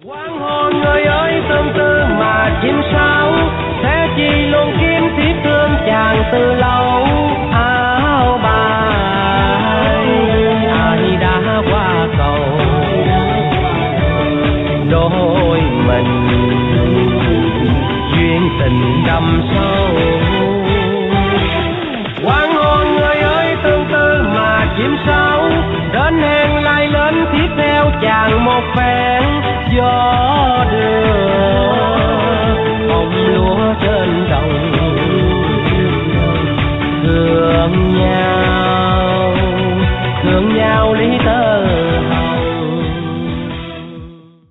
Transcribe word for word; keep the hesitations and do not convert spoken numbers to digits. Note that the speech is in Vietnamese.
Hoàng hôn người ơi tương tư mà chim sáo, thế chi luôn kiếm thiết thương chàng từ lâu. Áo bài ai đã qua cầu, đôi mình duyên tình đậm sâu. Hoàng hôn người ơi tương tư mà chim sáo, đến hẹn lại lên tiếp theo chàng một phen gió đưa.